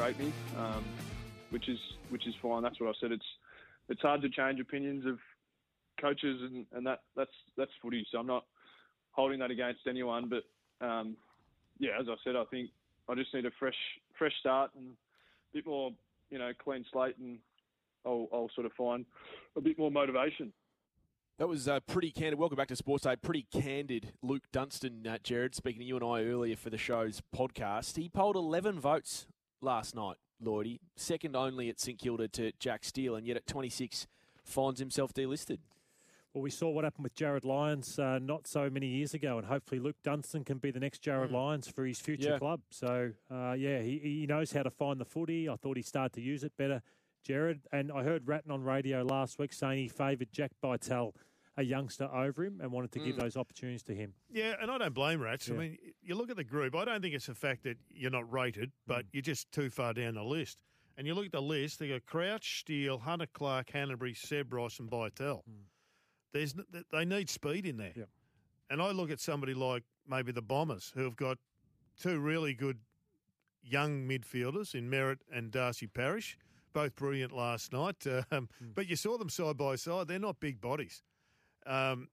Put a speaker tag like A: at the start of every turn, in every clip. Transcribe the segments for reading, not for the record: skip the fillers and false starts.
A: rate me, which is fine. That's what I said. It's hard to change opinions of coaches, and that's footy. So I'm not holding that against anyone. But as I said, I think I just need a fresh start and a bit more, clean slate, and I'll sort of find a bit more motivation.
B: That was pretty candid. Welcome back to Sports Day. Pretty candid Luke Dunstan, Jared, speaking to you and I earlier for the show's podcast. He polled 11 votes last night, Lloydie, second only at St Kilda to Jack Steele, and yet at 26 finds himself delisted.
C: Well, we saw what happened with Jared Lyons not so many years ago, and hopefully Luke Dunstan can be the next Jared Lyons for his future club. So, he knows how to find the footy. I thought he started to use it better, Jared. And I heard Ratton on radio last week saying he favoured Jack Bytel, a youngster, over him, and wanted to give those opportunities to him.
D: Yeah, and I don't blame Rats. Yeah. I mean, you look at the group, I don't think it's the fact that you're not rated, but you're just too far down the list. And you look at the list, they got Crouch, Steele, Hunter Clark, Hanbury, Seb Ross and Bytel. They need speed in there. Yep. And I look at somebody like maybe the Bombers, who have got two really good young midfielders in Merritt and Darcy Parish, both brilliant last night. But you saw them side by side. They're not big bodies. The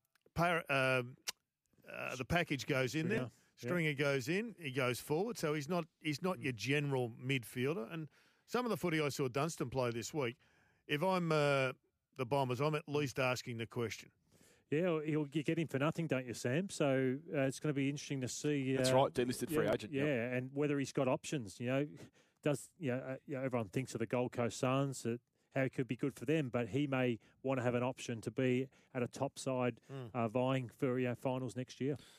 D: package goes in there. Stringer goes in. He goes forward. So he's not your general midfielder. And some of the footy I saw Dunstan play this week, if I'm the Bombers, I'm at least asking the question.
C: Yeah, you get him for nothing, don't you, Sam? So it's going to be interesting to see.
B: That's right, delisted free agent.
C: Yeah, and whether he's got options. Everyone thinks of the Gold Coast Suns, how it could be good for them, but he may want to have an option to be at a top side vying for finals next year.